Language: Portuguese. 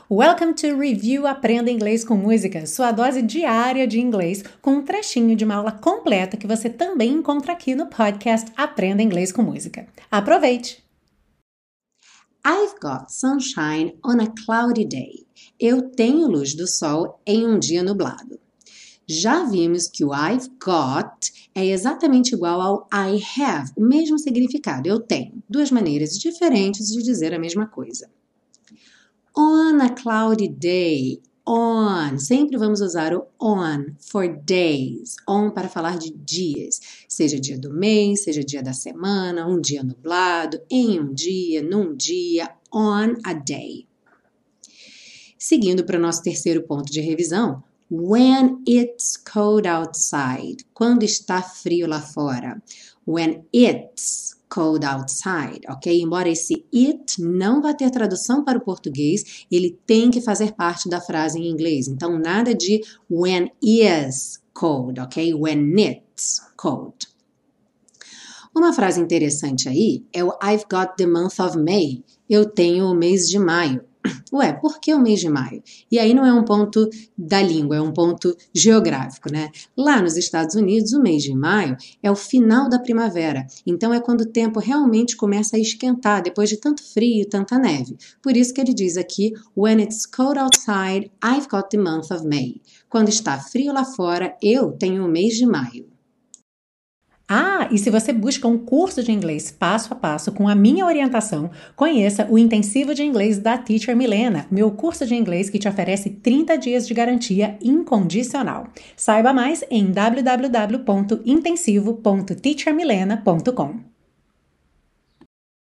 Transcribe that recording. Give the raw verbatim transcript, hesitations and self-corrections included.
Welcome to Review Aprenda Inglês com Música, sua dose diária de inglês, com um trechinho de uma aula completa que você também encontra aqui no podcast Aprenda Inglês com Música. Aproveite! I've got sunshine on a cloudy day. Eu tenho luz do sol em um dia nublado. Já vimos que o I've got é exatamente igual ao I have, o mesmo significado, eu tenho. Duas maneiras diferentes de dizer a mesma coisa. On a cloudy day, on, sempre vamos usar o on for days, on para falar de dias, seja dia do mês, seja dia da semana, um dia nublado, em um dia, num dia, on a day. Seguindo para o nosso terceiro ponto de revisão, when it's cold outside, quando está frio lá fora. When it's cold outside, ok? Embora esse it não vá ter tradução para o português, ele tem que fazer parte da frase em inglês. Então, nada de when is cold, ok? When it's cold. Uma frase interessante aí é o I've got the month of May. Eu tenho o mês de maio. Ué, por que o mês de maio? E aí não é um ponto da língua, é um ponto geográfico, né? Lá nos Estados Unidos, o mês de maio é o final da primavera. Então é quando o tempo realmente começa a esquentar, depois de tanto frio e tanta neve. Por isso que ele diz aqui, when it's cold outside, I've got the month of May. Quando está frio lá fora, eu tenho o mês de maio. Ah, e se você busca um curso de inglês passo a passo com a minha orientação, conheça o Intensivo de Inglês da Teacher Milena, meu curso de inglês que te oferece trinta dias de garantia incondicional. Saiba mais em w w w ponto intensivo ponto teacher milena ponto com.